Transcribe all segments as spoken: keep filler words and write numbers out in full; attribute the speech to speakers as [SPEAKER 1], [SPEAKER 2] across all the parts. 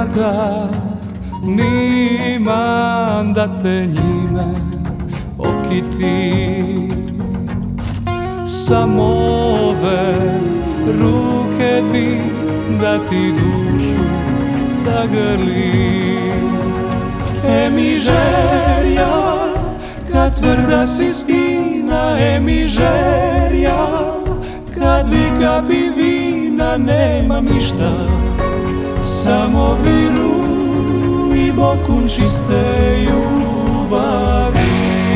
[SPEAKER 1] kada nimam da te njime okiti. Samo ove ruke dvi da ti dušu zagrli. E mi želja, kad tvrda si stina, e mi želja, kad vi kapi vina, nemam ništa, samo viru i bokun čiste ljubavi.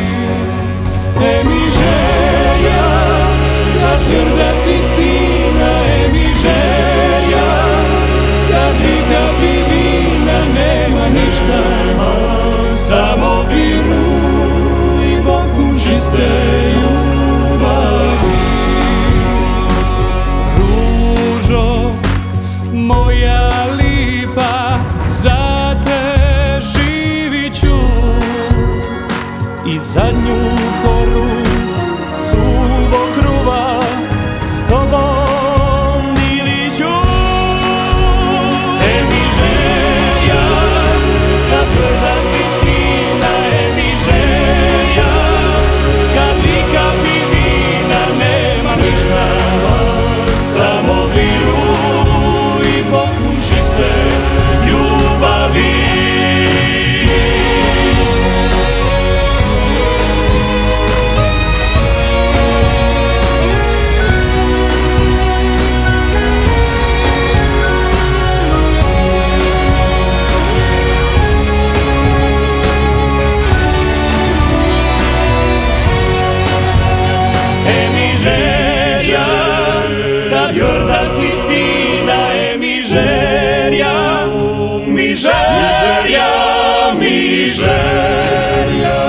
[SPEAKER 1] E mi želja, kad tvrda si stina, e mi želja, kad vi kapi vina, nemam ništa, samo viru i bokun čiste ljubavi. Ružo moja lipa, za te živit ću i zadnju koru suvog kruva s tobom dilit ću. E mi želja, kad tvrda si stina, e mi želja, kad vi kapi vina, nema ništa, samo viru i bokun čiste ljubavi. E mi želja, kad tvrda si stina, e mi želja, mi želja, mi želja.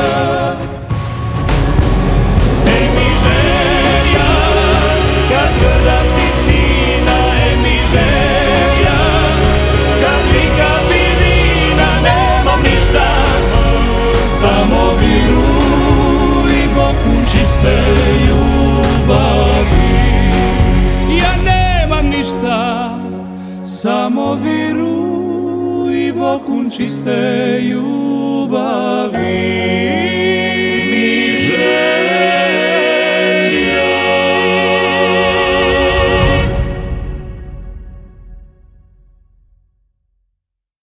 [SPEAKER 1] E mi želja, kad tvrda si stina, e mi želja, kad vi kapi vina, nemam ništa, samo viru i bokun čiste ljubavi. Ja nemam ništa, samo viru i bokun čiste ljubavi.